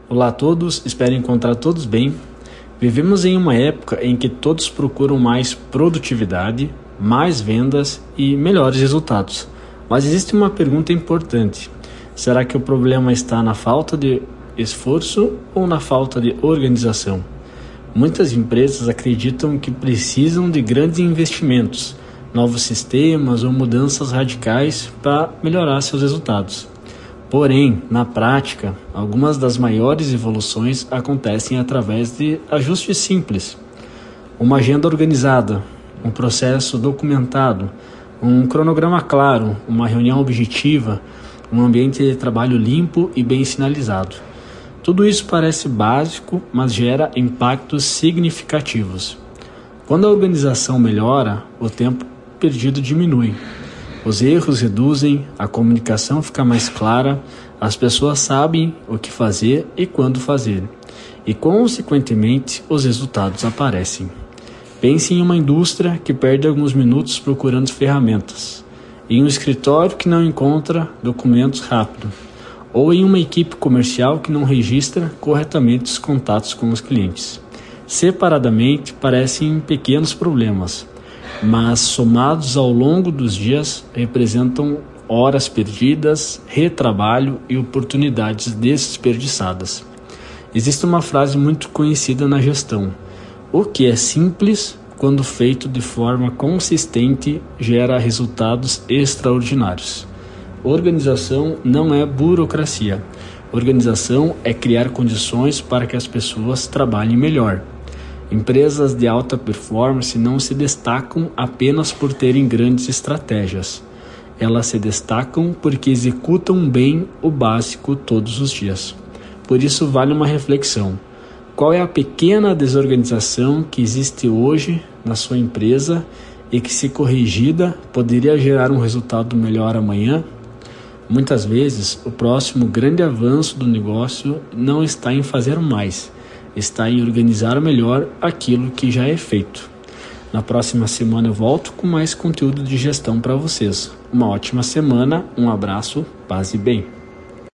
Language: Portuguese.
Olá a todos, espero encontrar todos bem. Vivemos em uma época em que todos procuram mais produtividade, mais vendas e melhores resultados. Mas existe uma pergunta importante: será que o problema está na falta de esforço ou na falta de organização? Muitas empresas acreditam que precisam de grandes investimentos, novos sistemas ou mudanças radicais para melhorar seus resultados. Porém, na prática, algumas das maiores evoluções acontecem através de ajustes simples. Uma agenda organizada, um processo documentado, um cronograma claro, uma reunião objetiva, um ambiente de trabalho limpo e bem sinalizado. Tudo isso parece básico, mas gera impactos significativos. Quando a organização melhora, o tempo perdido diminui. Os erros reduzem, a comunicação fica mais clara, as pessoas sabem o que fazer e quando fazer, e consequentemente os resultados aparecem. Pense em uma indústria que perde alguns minutos procurando ferramentas, em um escritório que não encontra documentos rápido, ou em uma equipe comercial que não registra corretamente os contatos com os clientes. Separadamente parecem pequenos problemas, mas somados ao longo dos dias representam horas perdidas, retrabalho e oportunidades desperdiçadas. Existe uma frase muito conhecida na gestão: o que é simples, quando feito de forma consistente, gera resultados extraordinários. Organização não é burocracia. Organização é criar condições para que as pessoas trabalhem melhor. Empresas de alta performance não se destacam apenas por terem grandes estratégias. Elas se destacam porque executam bem o básico todos os dias. Por isso vale uma reflexão. Qual é a pequena desorganização que existe hoje na sua empresa e que, se corrigida, poderia gerar um resultado melhor amanhã? Muitas vezes, o próximo grande avanço do negócio não está em fazer mais, está em organizar melhor aquilo que já é feito. Na próxima semana eu volto com mais conteúdo de gestão para vocês. Uma ótima semana, um abraço, paz e bem.